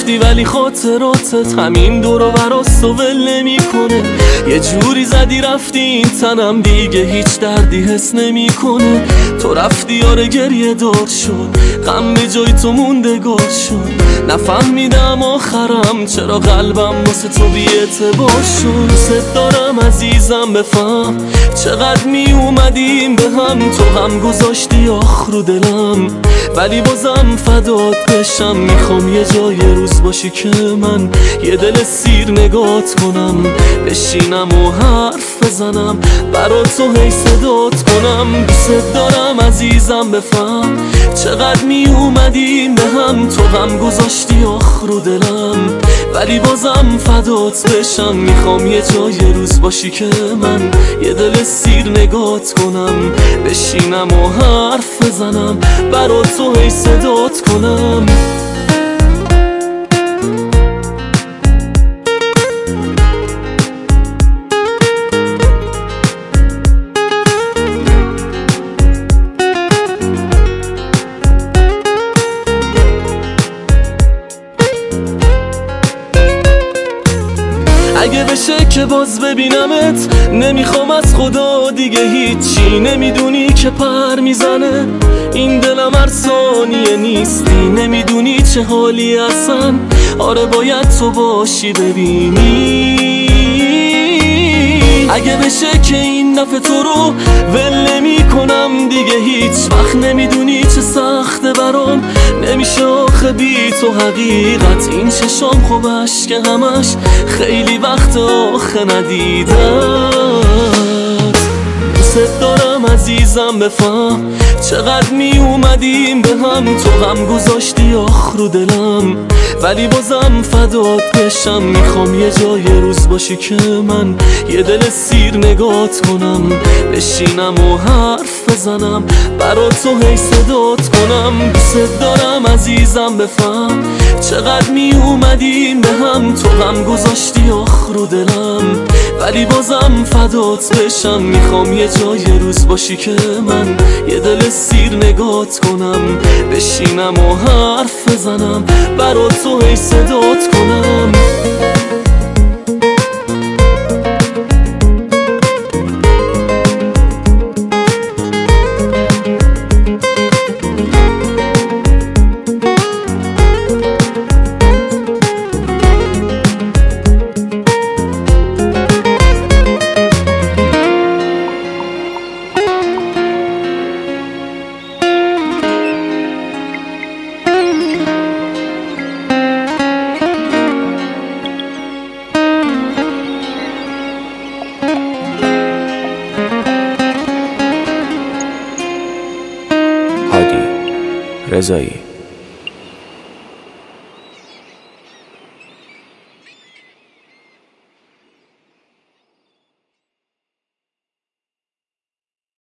رفتی ولی خاطراتت همین دور و برا ول نمیکنه. یه جوری زدی رفتی این تنم دیگه هیچ دردی حس نمیکنه. تو رفتی یاره گریه دار شد، غم به جای تو موندگار شد. نفهمیدم آخرم چرا قلبم واسه تو بی اعتبار شد. دوست دارم عزیزم بفهم چقدر می اومدیم به هم، تو هم گذاشتی آخ رو دلم ولی بازم فدات بشم. میخوام یه جای روز باشی که من یه دل سیر نگات کنم، بشینم و حرف بزنم برا تو هی صدات کنم. دوست دارم عزیزم بفهم چقدر می اومدیم به هم، تو هم گذاشتی آخ رو دلم ولی بازم فدات بشم. میخوام یه جای روز باشی که من یه دل سیر نگات کنم، بشینم و حرف بزنم برا تو هی صدات کنم. اگه بشه که باز ببینمت نمیخوام از خدا دیگه هیچی. نمیدونی که پر میزنه این دلم هر ثانیه نیستی، نمیدونی چه حالی اصلا. آره باید تو باشی ببینی. اگه بشه که این دفعه تو رو ول نمی کنم دیگه هیچ وقت. نمیدونی چه سخته برام نمیشه آخه بی تو حقیقت. این چشام خوب اشک همش خیلی وقت آخه ندیدم. دوست دارم عزیزم بفهم چقدر می اومدیم به هم، تو هم گذاشتی آخ رو دلم ولی بازم فدات بشم. میخوام یه جای روز باشی که من یه دل سیر نگات کنم، بشینم و حرف بزنم برا تو هی صدات کنم. دوست دارم عزیزم بفهم چقدر می اومدیم به هم، تو هم گذاشتی آخ رو دلم ولی بازم فدات بشم. میخوام یه جای روز باشی که من یه دل سیر نگات کنم، بشینم و حرف بزنم برا تو هی صدات کنم. رضایی